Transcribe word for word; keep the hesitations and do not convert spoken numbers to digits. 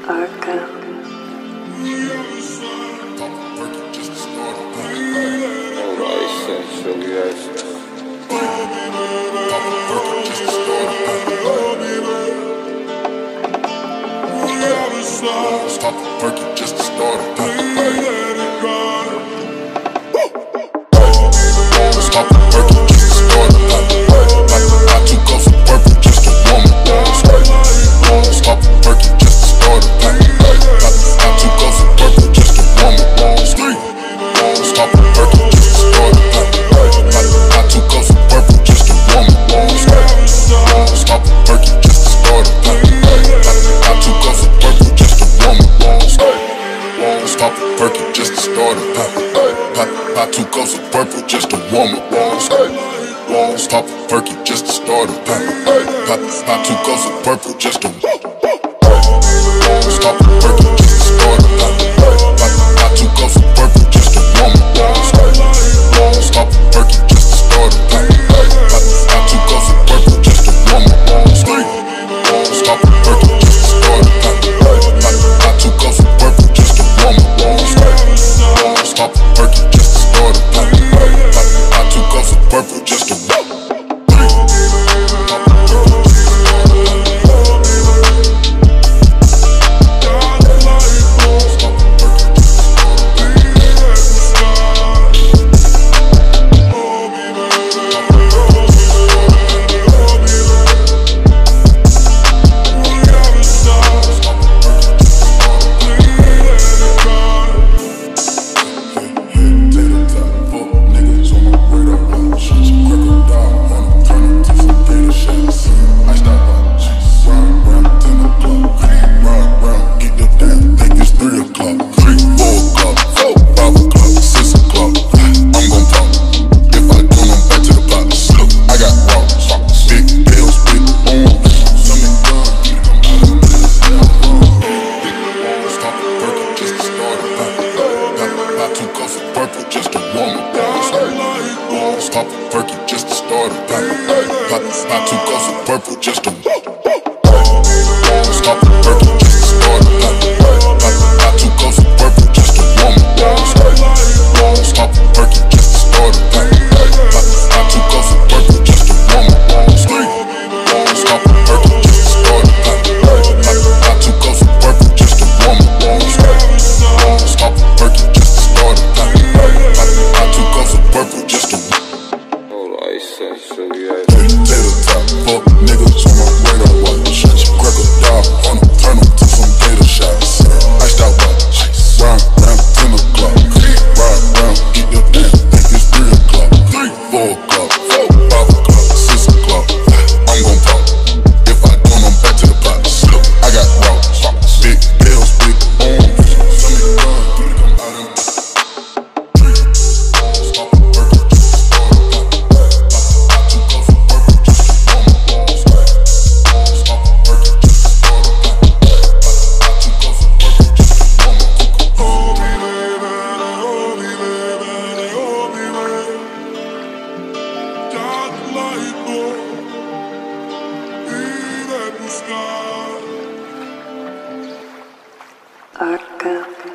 Arca. Olay sen çok yersin. Stop the working just to start it. Stop the working just to start it. I took off some purple just to warm it. Stop the working just to start it. I took off some purple just to warm it. Stop the working just to start it. I took off some purple just to warm it. Stop the working just to start it. I took off some purple just to warm it. Stop the working just to start it. I took off some purple just to warm it. Stop the working just to start it. I took off some purple just to stop the working just to start it. I took off some purple just to warm it. Stop the working just to start it. I took off some purple just to warm it. Stop the working just to start it. I took off some purple just to warm it. Stop the working just to start it. I took off some purple just to warm it. Stop the working just to start it. I took off some purple just to stop the working just to start it. I took off some purple just to warm it. Stop the working just to start it. I took off some purple just to warm it. Stop the working just to start it. I took off some purple just to warm it. Stop the working just to start it. I took off some purple just to Olay sen çok yersin. Potato top, fuck niggas on my radar watch. Crack a dog on them, turn them to some data shots. Iced out watch, round, round, ten o'clock. Ride round, get the damn, think it's three o'clock. Four o'clock, five o'clock, six o'clock. I'm gon' pop, if I don't, I'm back to the pot. I got rocks, big bills, big arms. Stomach gun, come out of stop the working just to start it. I took off some purple just to warm it. Stop the working just to start it. I took off some purple just to warm it. Oh, me baby, oh, me baby, oh, me baby. Got the light on, in the sky. Arca.